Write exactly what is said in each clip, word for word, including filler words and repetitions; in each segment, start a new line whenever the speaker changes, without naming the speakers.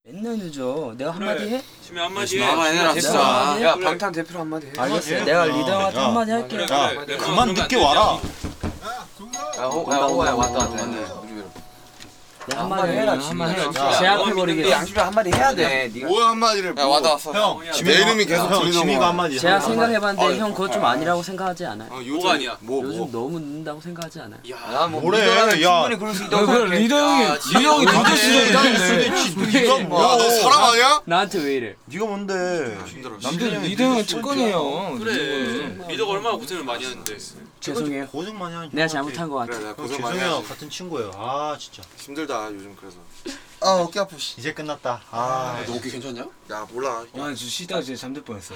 맨날 늦어. 내가 한마디 해?
심해 한마디 해.
한마디 해라 진짜. 야 방탄 대표로 한마디 해.
알겠어. 내가 리더 형한테 한마디 할게.
그래,
야
그래.
그만 늦게 와라.
야 호야 왔다 왔다.
내가 한마디
해라,
해라.
한마디
한마디
해라.
해. 제압해버리겠어.
양심이 한마디 해야 돼. 네가.
뭐야 한마디를
야 와다 왔어.
형
내 이름이 계속
형
들리는
지미가
거야.
한마디.
제가
한마디.
생각해봤는데 형 그것 좀 아니라고 생각하지 않아요.
어, 요즘,
뭐가 아니야?
뭐 뭐.
요즘 너무 늦는다고 생각하지 않아요.
야뭐
뭐래,
리더라면
야.
충분히 그럴 수 있다고 생각해.
리더 형이
야,
리더 형이
진짜
리더 시절이
있다는데. 네가
야,
뭐야?
너 사람 아니야?
나한테 왜 이래?
네가 뭔데?
힘들어.
남들
리더 형은 특권이에요.
음.
그래. 리더가 얼마나 고생을 많이 하는데.
죄송해요.
고생 많이 하니.
내가 잘못한 것
그래
같아.
내가
형
고생 많이
죄송해요.
하지.
같은 친구예요. 아 진짜.
힘들다 요즘 그래서. 아 어깨 아프. 씨.
이제 끝났다. 아
너 어깨 괜찮냐?
야 몰라.
와, 저 쉬다가 진짜 잠들 뻔했어.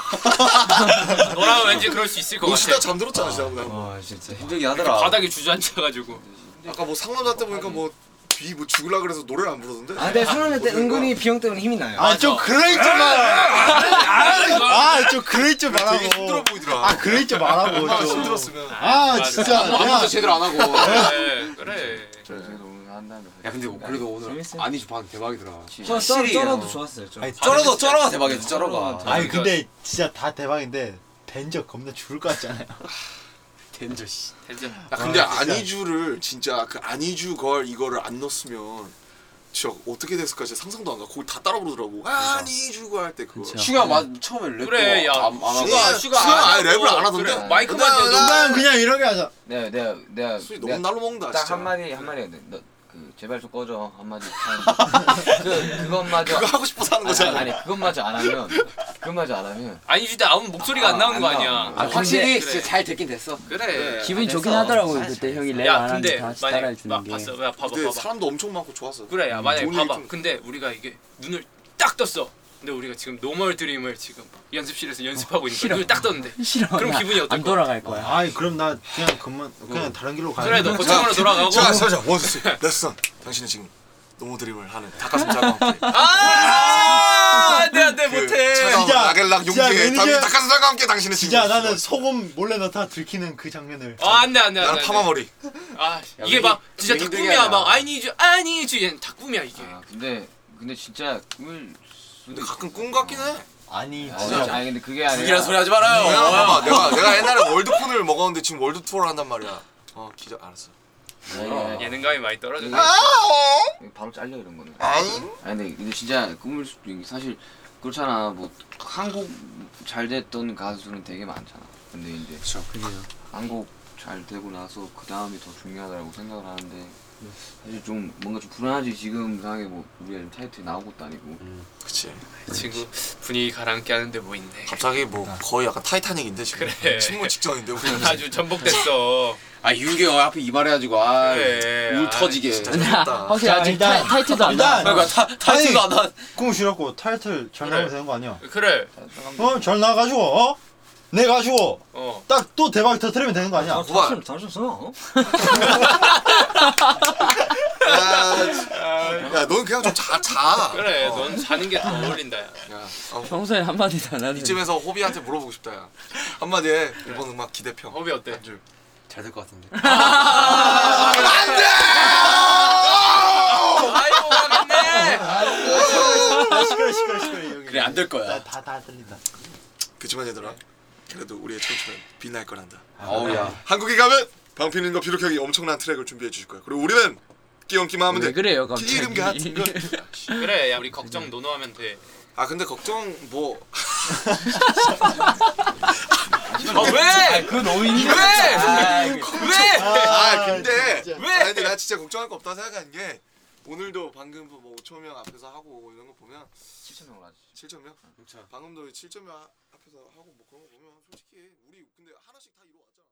너랑 왠지 그럴 수 있을 것
너
같아.
쉬다 잠들었잖아 진짜. 나.
와, 진짜.
힘들긴 하더라.
바닥에 주저앉아가지고.
아까 뭐 상남자 때 보니까 뭐 비 뭐 죽을라 그래서 노래를 안 부르던데.
아, 근데 상남자 때 은근히 비형 때문에 힘이 나요.
아 좀 그레이 좀 마. 아좀 그레이 좀 말하고.
되게 힘들어 보이더라.
아 그레이 좀 말하고
아,
좀.
힘들었으면.
아 진짜 내가
아무도 제대로 안 하고.
그래, 그래.
야 근데 그래도 오늘 아니지 반 대박이더라.
저 쩔, 쩔어도 좋았어요. 좀.
아니,
쩔어도 쩔어가 대박이지 쩔어가.
아니 근데 진짜 다 대박인데 벤저 겁나 죽을 것 같지 않아요?
덴저 씨.
진짜.
야 근데
아, 진짜.
아니주를 진짜 그 아니주 걸 이거를 안 넣었으면 진짜 어떻게 됐을까 진짜 상상도 안 가. 거기 다 따라 부르더라고. 아니주가 할 때 그거.
그쵸.
슈가 맞 처음에 랩도
그래, 야.
안, 안 하고.
슈가, 슈가
슈가 아예
안
랩을 안
하고,
하던데?
그래, 마이크만
나-
대도.
난 그냥 이렇게 하자.
내가 내가 내가
술이 너무 날로 먹는다
딱
진짜.
한마디 한마디 해야 돼. 너 그 제발 좀 꺼져 한마디. 그 그것마저
그거 하고 싶어서 하는
아니,
거잖아.
아니 그것마저 안 하면 그것마저 안 하면
아니, 진짜 아무 목소리가 안 나오는 거
안
아니야.
나와.
아, 확실히
그래.
진짜 잘 됐긴 됐어.
그래.
기분이
됐어.
좋긴 하더라고요. 그때 형이 랩
야,
안 하는데
근데
다 같이
만약
따라해주는
막
게.
봤어. 야, 봐봐,
근데
봐봐.
사람도 엄청 많고 좋았어.
그래, 야, 만약에
좋은
봐봐.
얘기 좀-
근데 우리가 이게 눈을 딱 떴어. 근데 우리가 지금 노멀 드림을 지금 연습실에서 연습하고 있는 거야. 눈을 딱 떴는데.
싫어.
그럼
나
기분이 어떨
안
거야?
돌아갈 거야.
아이 그럼 나 그냥 그만 그냥 다른 길로 가야
그래, 너 거창으로 돌아가고.
자, 자, 자, 원스 레슨. 당신은 지금 노모 드림을 하는 닭가슴살과 함께
아, 안돼 안돼
그
못해.
차가운
진짜,
라겔락
진짜
용기에
매니저-
닭가슴살과 함께 당신은
진짜
지금
나는 소금 몰래 넣다 들키는 그 장면을.
아, 안돼 안돼
나는
안돼.
파마머리.
아, 이게 막 진짜
왜 힘들게
닭꿈이야.
하냐.
막 I need you, I need you. 얘는 닭꿈이야 이게.
아 근데 근데 진짜 꿈을
근데 가끔 꿈 같긴 해.
아니
아,
진짜
아니 근데 그게 아니라
이런 소리 하지 말아요.
내가 봐봐, 내가 내가 옛날에 월드폰을 먹었는데 지금 월드 투어를 한단 말이야. 어, 기자 알았어.
아니,
예능감이 많이 떨어져.
이게 바로 잘려 이런 거는.
아니.
아니 근데, 근데 진짜 꿈을 수- 사실 그렇잖아. 뭐 한국 잘 됐던 가수는 되게 많잖아. 근데 이제 한국 잘 되고 나서 그 다음이 더 중요하다고 생각을 하는데 사실 좀 뭔가 좀 불안하지. 지금 상황에 뭐 우리가 좀 타이틀이 나온 것도 아니고.
그치.
이 친구 분위기 가라앉게 하는데 뭐 있네.
갑자기 뭐 거의 약간 타이타닉인데 지금.
그래.
침몰 직전인데 우리.
아주 전복됐어.
아 윤계 앞에 이발해가지고 아
그래.
울
아,
터지게.
진짜 좋다.
확실히
자,
아직
일단-
타- 타이틀도 안
일단-
나와.
그러니까 타 타이틀도 안 나.
꿈을 쉬었고 타이틀 잘
그래.
나가면 되는 거 아니야?
그래.
어? 잘 나가지고 어? 내 가지고
어.
딱 또 대박 터트리면 되는 거 아니야?
고발.
잘했어.
야, 넌 그냥 좀 자, 자.
그래. 넌 자는 게 더 어울린다. 야.
야, 어,
평소에 한마디도 안 하는.
이쯤에서 호비한테 물어보고 싶다, 야. 한마디 해. 이번 음악 기대평.
허비 어때?
한 줄.
잘 될 것 같은데.
아이고 가겠네.
아 시끄러 시끄러 시끄러 여기.
그래 안 될 거야.
다다 들린다.
그치만 얘들아, 그래도 우리의 청춘은 빛날 거란다.
어우야.
한국에 가면 방피는과 비록형이 엄청난 트랙을 준비해 주실 거야. 그리고 우리는 끼얹기만 하면
왜
돼.
그래요 갑자기?
기름 같은 거.
그래. 야, 우리 걱정 노노하면 돼.
아 근데 걱정 뭐.
아 왜?
그 노인이
왜? 왜?
아 근데
진짜.
아 근데 나 진짜 걱정할 거 없다 생각하는 게 오늘도 방금 뭐 오천 명 앞에서 하고 이런 거 보면
칠천 명으로 하지.
칠천 명? 방금도 칠천 명 앞에서 하고 뭐 그런 거 보면 솔직히 우리 근데 하나씩 다 이루어왔잖아.